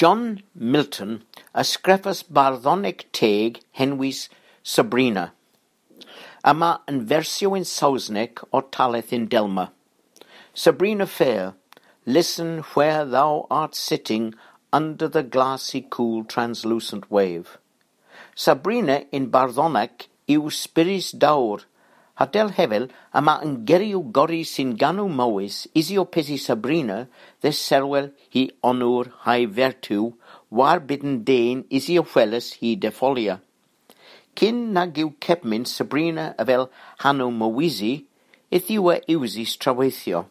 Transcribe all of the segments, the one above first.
John Milton ysgrifas barddonic teg henwys Sabrina. Yma yn fersiwn in Saesneg o talith in Delma. Sabrina fair, listen where thou art sitting under the glassy, cool, translucent wave. Sabrina in barddonic yw spyrus dawr. Hadel hefel yma yn geriw gori sy'n ganw mawys isio pesi Sabrina ddes serwel hi onwr hai vertu war bydden dein isio wheles hi defolia. Cyn nag yw cebmyn Sabrina a fel hanw mawisi, yw iwsis traweithio.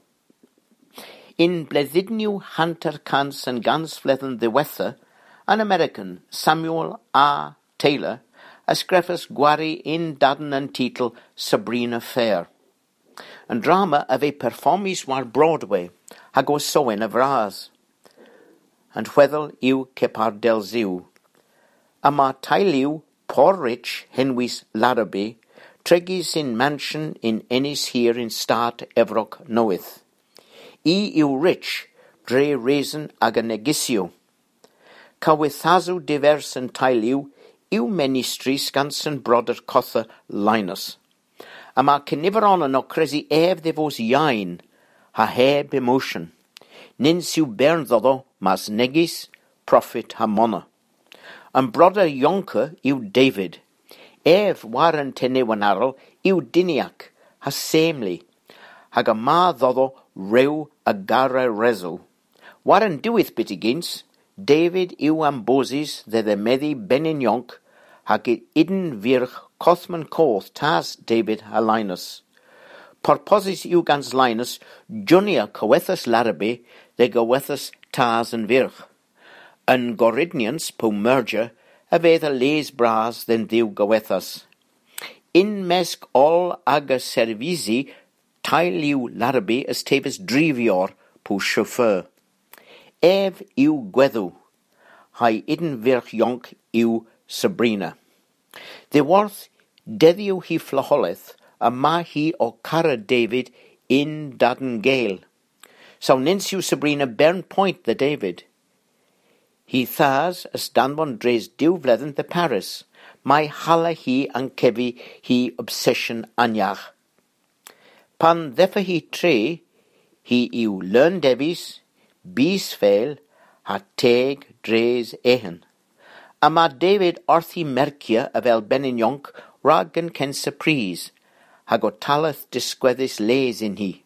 In bleddydniw Hunter Cans and Gansfledden ddiwetha, an American, Samuel A. Taylor, ysgrifas gwari in daden yn titl Sabrina Fair. Yn drama a fe performis war Broadway, hag o soen y fras. And weddel yw cepar del ziw. Yma tailiw Porrich henwys Larrabee, tregis in mansion in Ennis here in Stad Efroc Noeth. Yw rich, dre reason ag a negisio. Cawithasw divers yn tailiw, yw ministry sgansen broder cotha Linus. Yma cyniferon yn o cresi ddefos iain, ha heb emotion. Nins yw bernddodo mas negis, prophet ha mona. Yn broder Ionca yw David. War yn tenewanarol yw diniac, ha semli. Hag a ma ddodo rew a gara rezo. War yn diwydd bitigins, David yw am bosis dde meddi benin Ionc, hag idyn virch cothman coth tas David a Linus. Porposis yw gans Linus, Junia cowethas Larrabee, de gowethas tas yn virch. Yn Goridnians po merger, a vedd a les bras den ddiw gowethas. In mesg all aga servisi, tail yw Larrabee as tebes drivior po chauffeur. Yw gwedw, hai idyn virch Ionc yw Sabrina. Ddiworth, deddiw hi flaholeth, a ma hi o cara David in daden gale. So nins yw Sabrina bern point the David. Hi thas as danbon dres diwfledden the Paris. Mae hala hi an kevi hi obsession anyach. Pan ddeffa hi tre, hi yw learn debis, bis fel, ha teg dres ehen. Ama David orthi mercia a fel benin Ionc rag yn ken surprise, hag o talath disgweddus les in hi.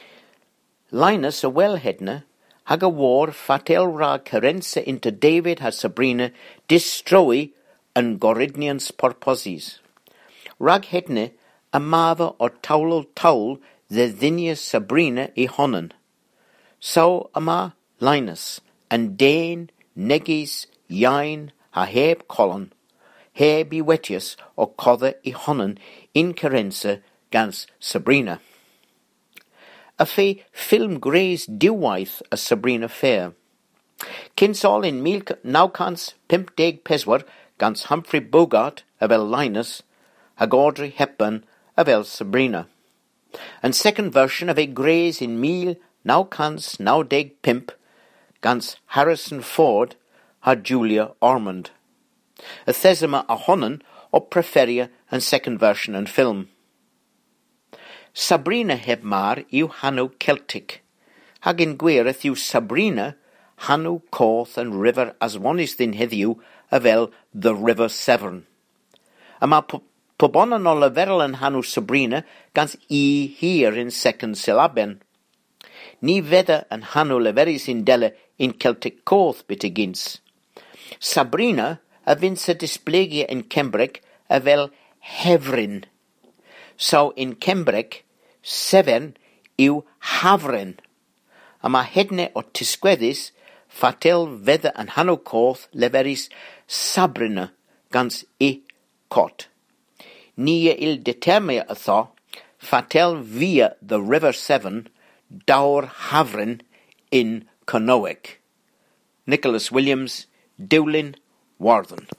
Linus a wellhedna, hag a war fatel rag carensa into David ha Sabrina distroi yn Goridnians porposis. Rag hedna a mava o tawl the ddinia Sabrina I honan. So ama Linus, and Dane, negis, yain, ha heb colon, heb I wetius o codda I honan in carensa gans Sabrina. A fe film grays diwaith a Sabrina fair. Kinsol in 1950 gans Humphrey Bogart a vel Linus, hag Audrey Hepburn a vel Sabrina. And second version of a grays in 1995 gans Harrison Ford ha Julia Ormond. A thesima a honan o preferia and second version and film. Sabrina heb mar yw hanw Celtic. Hag in gwireth yw Sabrina hanw Corth and river as one is din heddiw a fel the River Severn. Yma pobonan o leferol yn hanw Sabrina gans I here in second syllaben. Ni fedda yn hanw leferis in dele in Celtic Corth bitigins. Sabrina a vinsa displegia in Cembrec a fel Hefrin. So in Cembrec, Severn yw Hafren. Yma hedne o tisgweddus fatel fedda yn hanw Corth leferis Sabrina gans I cot. Nia il determia a tho, fatel via the River Severn, dawr Hafren in Conowick. Nicholas Williams, Dewlin, Warden.